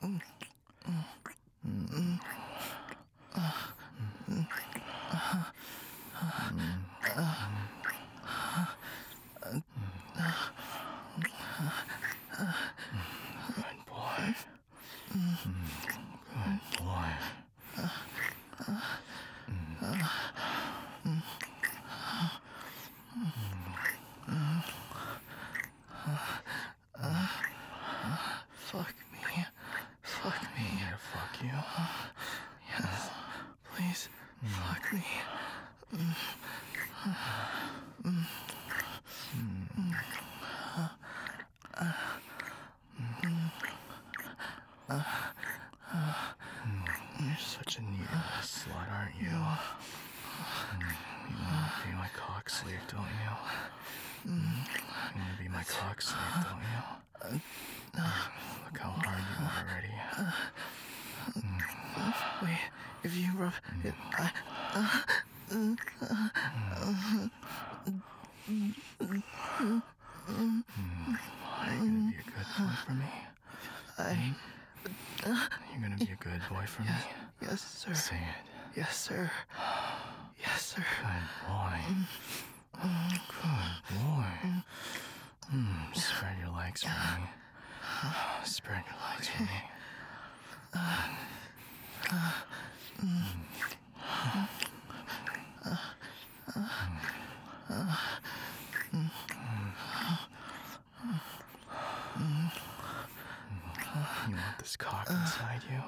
Good boy. Good boy. Fuck me. Fuck You me. want me to fuck you? Yes. Please. Fuck me. You're such a neat little slut, aren't you? You want to be my cock slave, don't you? You want to be my cock slave, don't you? Look how hard you are already. Wait, if you rub it, Are you gonna be a good boy for me? You're gonna be a good boy for me? Yes, sir. Say it. Yes, sir. Yes, sir. Good boy. Good boy. Spread your legs for me. Spread your legs for me. You want this cock inside you?